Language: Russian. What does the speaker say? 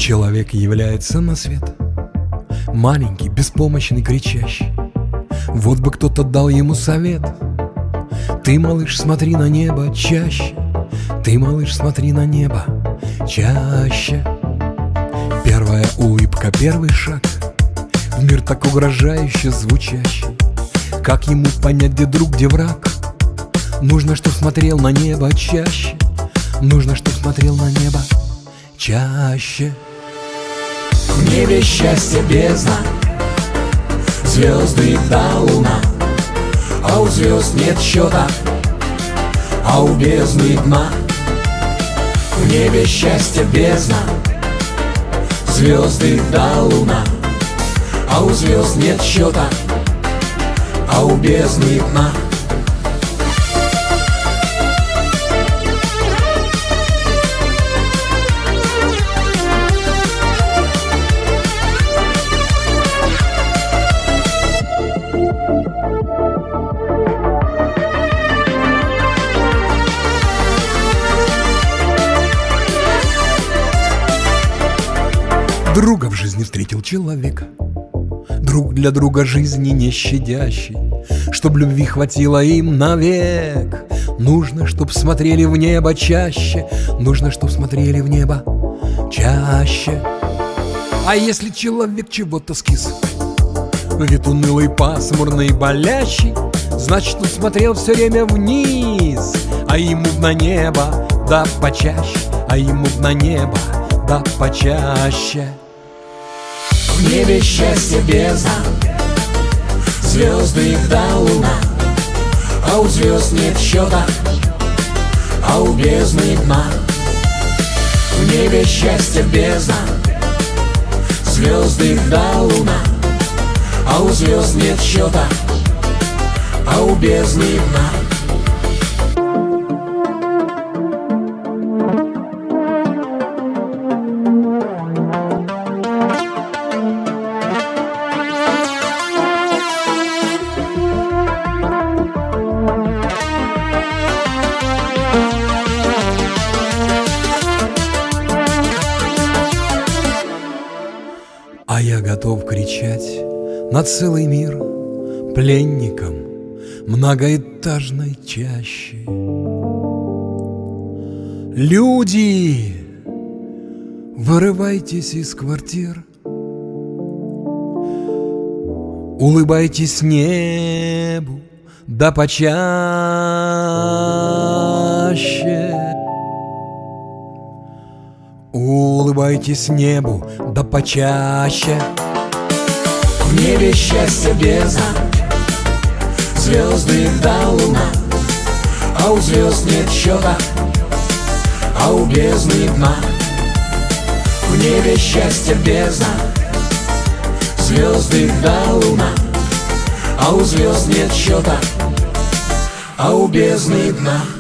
Человек является на свет маленький, беспомощный, кричащий. Вот бы кто-то дал ему совет: ты, малыш, смотри на небо чаще, ты, малыш, смотри на небо чаще. Первая улыбка, первый шаг в мир так угрожающе звучащий. Как ему понять, где друг, где враг? Нужно, чтоб смотрел на небо чаще, нужно, чтоб смотрел на небо чаще. В небе счастье бездна, звезды да луна, а у звезд нет счета, а у бездны дна. В небе счастье бездна, звезды да луна, а у звезд нет счета, а у бездны дна. Друга в жизни встретил человека, друг для друга жизни не щадящий. Чтоб любви хватило им навек, нужно, чтоб смотрели в небо чаще, нужно, чтоб смотрели в небо чаще. А если человек чего-то скис, вид унылый, пасмурный, болящий, значит, он смотрел все время вниз, а ему на небо да почаще, а ему на небо да почаще. В небе счастье бездна, звезды да луна, а у звезд нет счета, а у бездны дна. В небе счастье бездна, звезды да луна, а у звезд нет счета, а у бездны дна. А я готов кричать на целый мир пленникам многоэтажной чащи. Люди, вырывайтесь из квартир, улыбайтесь небу да почаще. Улыбайтесь небу да почаще. В небе счастье бездна, звезды да луна, а у звезд нет счета, а у бездны дна. В небе счастье бездна, звезды да луна, а у звезд нет счета, а у бездны дна.